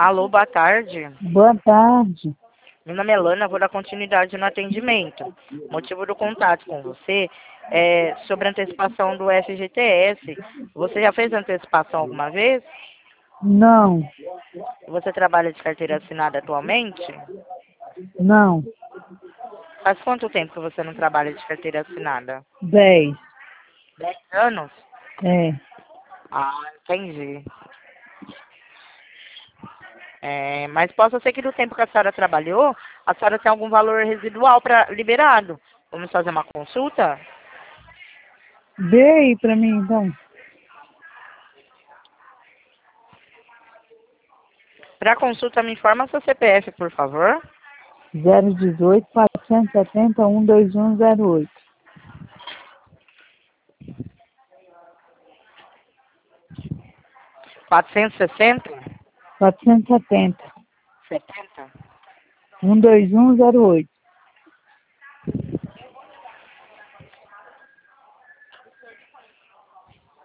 Alô, boa tarde. Boa tarde. Meu nome é Lana, vou dar continuidade no atendimento. O motivo do contato com você é sobre a antecipação do FGTS. Você já fez antecipação alguma vez? Não, Você trabalha de carteira assinada atualmente? não. Faz quanto tempo que você não trabalha de carteira assinada? 10. 10 anos? É. Ah, entendi. Mas possa ser que do tempo que a senhora trabalhou, a senhora tem algum valor residual para liberado. Vamos fazer uma consulta? Dê aí pra mim, então. Para consulta, me informa seu CPF, por favor. 018 470 12108. 460? 470 70? 12108.